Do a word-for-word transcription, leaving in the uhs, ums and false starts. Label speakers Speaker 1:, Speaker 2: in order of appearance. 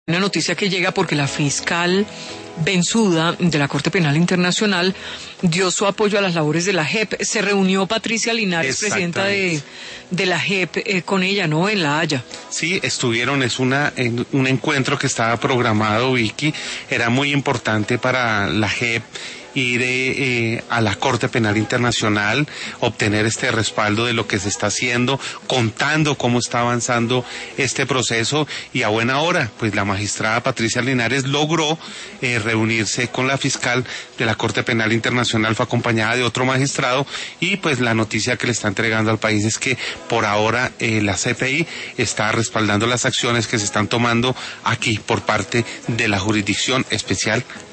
Speaker 1: Una noticia que llega porque la fiscal Bensuda de la Corte Penal Internacional dio su apoyo a las labores de la J E P. Se reunió Patricia Linares, presidenta de, de la J E P, eh, con ella, ¿no?, en La Haya.
Speaker 2: Sí, estuvieron, es una en, un encuentro que estaba programado, Vicky, era muy importante para la J E P ir eh, a la Corte Penal Internacional, obtener este respaldo de lo que se está haciendo, contando cómo está avanzando este proceso, y a buena hora, pues la magistrada Patricia Linares logró eh, reunirse con la fiscal de la Corte Penal Internacional, fue acompañada de otro magistrado, y pues la noticia que le está entregando al país es que por ahora eh, la C P I está respaldando las acciones que se están tomando aquí por parte de la Jurisdicción Especial